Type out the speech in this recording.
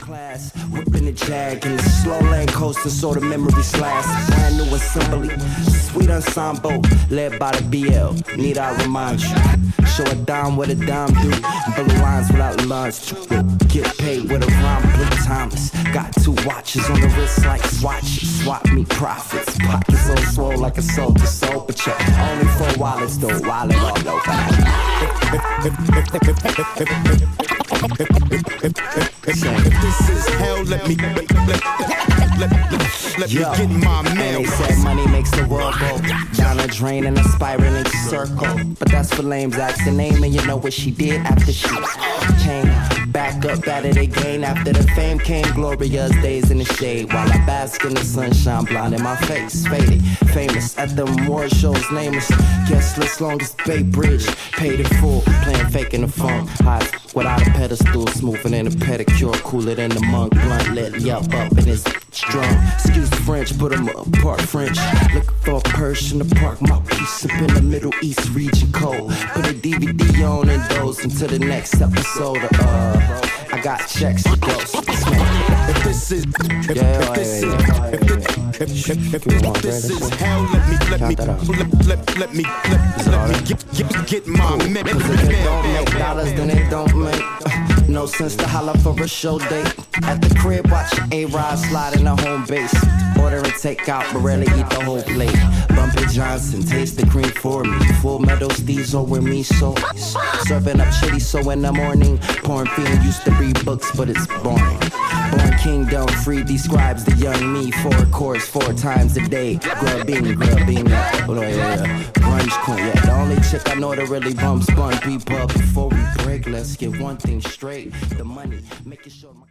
class, whipping the Jag in the slow lane coaster so the memories last. Brand new assembly, sweet ensemble, led by the BL. Need I remind you? Show a dime what a dime do. Blue lines without lunch. Get paid with a rhyme, Blue Thomas. Got 2 watches on the wrist like swatches. Swap me profits. Pockets so swole like a soul to soul. But you're only 4 wallets though. Wallet all over. If this is hell, let me get my mail. And they said money makes the world go down a drain and a spiraling circle. But that's for lames. Ask the name and you know what she did after she came back up out of the game. After the fame came glorious days in the shade. While I bask in the sunshine, blind in my face. Faded, famous at the award shows, nameless. Guest list, longest Bay Bridge. Paid in full, playing fake in the funk. High without a pedestal, smoother than a pedicure. Cooler than the monk, blunt lit, yup up in his drum. Excuse the French, but I'm apart French. Looking for a Persian to park my piece up in the Middle East region code. Put a DVD on and dose until the next episode of I got checks to go. So if this is hell, let me get my man. Cause if it don't make dollars, then it don't make no sense to holler for a show date. At the crib, watching A-Rod slide in the home base. Ordering takeout, but rarely eat the whole plate. Bumpy Johnson, taste the cream for me. Full Meadow diesel with me, so serving up chitty, so in the morning. Porn fiend used to read books, but it's boring. Born kingdom, free describes the young me. 4 chords, 4 times a day. Grubbing, oh yeah. Grunge queen, yeah. The only chick I know that really bumps bun people. Before we break, let's get one thing straight. The money, making sure my